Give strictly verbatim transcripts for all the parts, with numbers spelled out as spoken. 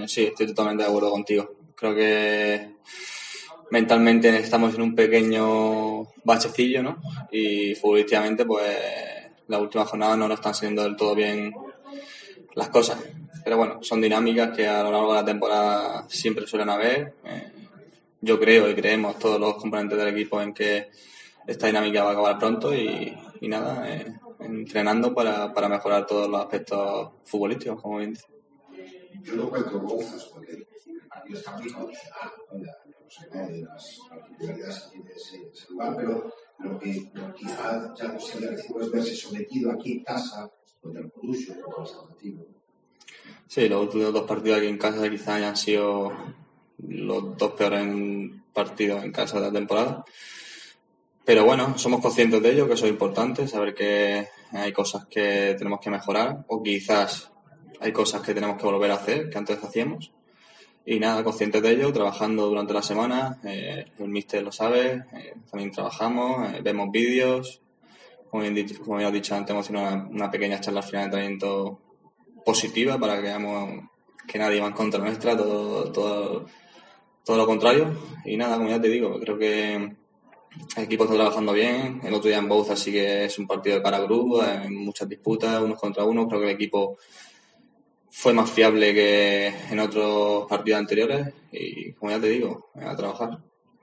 Eh, sí, estoy totalmente de acuerdo contigo. Creo que mentalmente estamos en un pequeño bachecillo, ¿no? Y futbolísticamente, pues, las últimas jornadas no nos están saliendo del todo bien las cosas. Pero bueno, son dinámicas que a lo largo de la temporada siempre suelen haber. Eh, yo creo y creemos todos los componentes del equipo en que esta dinámica va a acabar pronto y, y nada, eh, entrenando para, para mejorar todos los aspectos futbolísticos, como bien dice. Yo no cuento gonzas porque el partido está muy condicionado, ¿no? La, no sé, de las particularidades aquí de ese, ese lugar, pero lo que lo, quizá ya no sea recibo es verse sometido aquí en casa contra el Borussia, contra el Salvatino. Sí, los últimos dos partidos aquí en casa quizás hayan sido los dos peores partidos en casa de la temporada. Pero bueno, somos conscientes de ello, que eso es importante, saber que hay cosas que tenemos que mejorar o quizás hay cosas que tenemos que volver a hacer que antes hacíamos. Y nada, conscientes de ello, trabajando durante la semana, eh, el míster lo sabe, eh, también trabajamos, eh, vemos vídeos, como bien, dicho, como bien has dicho antes, hemos tenido una, una pequeña charla al final de entrenamiento positiva para que veamos que nadie va en contra nuestra, todo, todo, todo lo contrario. Y nada, como ya te digo, creo que el equipo está trabajando bien. El otro día en Bouzas sí que es un partido de cara a grupo, hay muchas disputas, unos contra unos. Creo que el equipo fue más fiable que en otros partidos anteriores y, como ya te digo, a trabajar.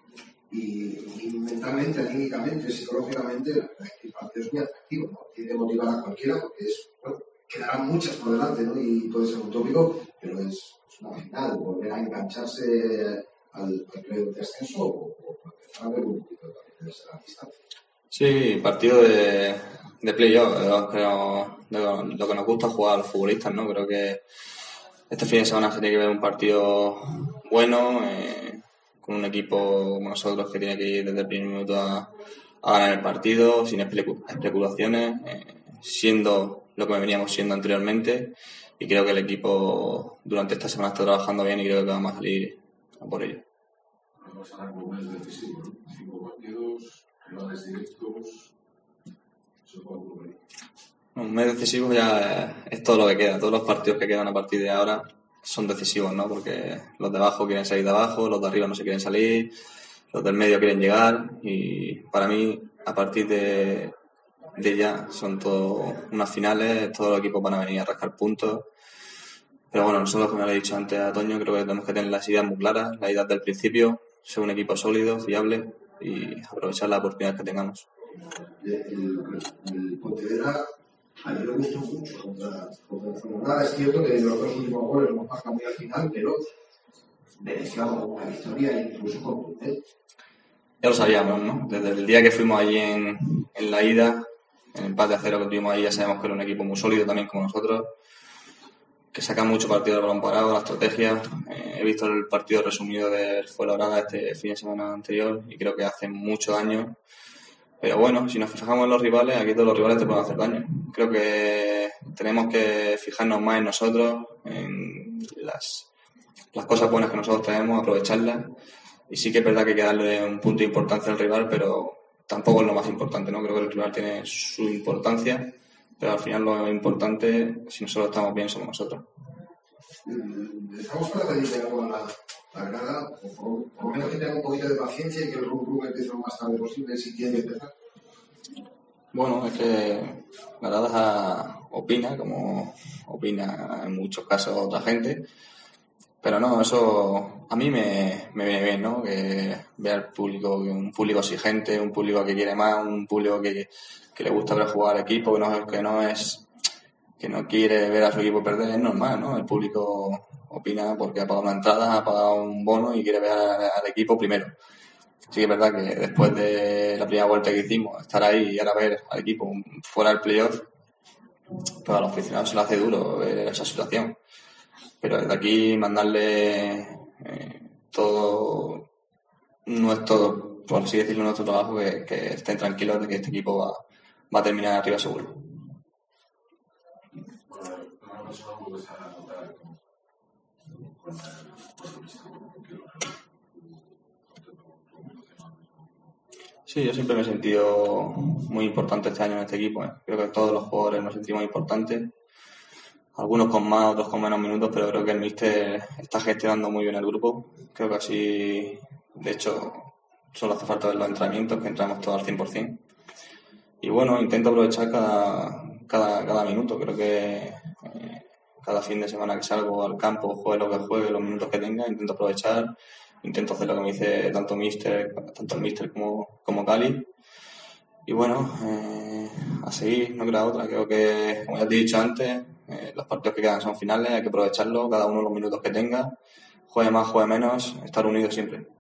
Y, y mentalmente, anímicamente, psicológicamente, la verdad es que el partido es muy atractivo, ¿no? Tiene que motivar a cualquiera porque es, bueno, quedarán muchas por delante, ¿no? Y puede ser utópico, pero es, es una final, volver a engancharse al, al playoff de ascenso o, o empezar a ver un poquito de la distancia. Sí, partido de, de playoff, de lo, que nos, de lo que nos gusta jugar a los futbolistas, ¿no? Creo que este fin de semana se tiene que ver un partido bueno, eh, con un equipo como nosotros que tiene que ir desde el primer minuto a, a ganar el partido, sin especulaciones, eh, siendo lo que veníamos siendo anteriormente, y creo que el equipo durante esta semana está trabajando bien y creo que vamos a salir a por ello. Vamos a ganar como un mes decisivo, ¿no? Cinco partidos, rivales directos, se puede ocurrir. Un mes decisivo ya es todo lo que queda. Todos los partidos que quedan a partir de ahora son decisivos, ¿no? Porque los de abajo quieren salir de abajo, los de arriba no se quieren salir, los del medio quieren llegar y para mí a partir de, de ya son todo unas finales, todos los equipos van a venir a rascar puntos. Pero bueno, nosotros, como le he dicho antes a Toño, creo que tenemos que tener las ideas muy claras, las ideas del principio, ser un equipo sólido, fiable y aprovechar las oportunidades que tengamos. El, el, el Pontevedra a mí me gustó mucho contra, contra Fuenlabrada. Es cierto que los dos últimos goles nos marcan muy al final, pero merecía una victoria incluso contundente. Ya lo sabíamos, ¿no? Desde el día que fuimos allí en, en la ida, en el empate a cero que tuvimos ahí, ya sabemos que era un equipo muy sólido también como nosotros, que saca mucho partido del balón parado, la estrategia. Eh, he visto el partido resumido de Fuenlabrada este fin de semana anterior y creo que hace mucho daño. Pero bueno, si nos fijamos en los rivales, aquí todos los rivales te pueden hacer daño. Creo que tenemos que fijarnos más en nosotros, en las, las cosas buenas que nosotros tenemos, aprovecharlas. Y sí que es verdad que hay que darle un punto de importancia al rival, pero tampoco es lo más importante, ¿no? Creo que el rival tiene su importancia, pero al final lo importante, si nosotros estamos bien, somos nosotros. Estamos para pedirle algo a la, la grada, por, por, por lo menos que tenga un poquito de paciencia y que el club empiece lo más tarde posible si quiere empezar. Bueno, es que la grada opina, como opina en muchos casos otra gente, pero no, eso a mí me, me viene bien, ¿no? Que vea al público, un público exigente, un público que quiere más, un público que, que le gusta ver jugar al equipo, que no, que no es que no quiere ver a su equipo perder, es normal, ¿no? El público opina porque ha pagado una entrada, ha pagado un bono y quiere ver al equipo primero. Sí que es verdad que después de la primera vuelta que hicimos, estar ahí y ahora ver al equipo fuera del playoff, pues a los aficionados se le hace duro ver esa situación. Pero desde aquí mandarle eh, todo nuestro, por así decirlo, nuestro trabajo, que, que estén tranquilos de que este equipo va, va a terminar arriba seguro. Una persona puede estar a notar con con Sí, yo siempre me he sentido muy importante este año en este equipo. ¿eh? Creo que todos los jugadores nos sentimos importantes. algunos con más, otros con menos minutos, pero creo que el míster está gestionando muy bien el grupo. Creo que así, de hecho, solo hace falta ver los entrenamientos, que entramos todos al cien por ciento. Y bueno, intento aprovechar cada, cada, cada minuto. Creo que eh, cada fin de semana que salgo al campo, juegue lo que juegue, los minutos que tenga, intento aprovechar, intento hacer lo que me dice tanto míster, tanto el míster como, como Cali. Y bueno, eh, a seguir, no queda otra. Creo que, como ya te he dicho antes, eh, los partidos que quedan son finales, hay que aprovecharlo, cada uno los minutos que tenga, juegue más, juegue menos, estar unidos siempre.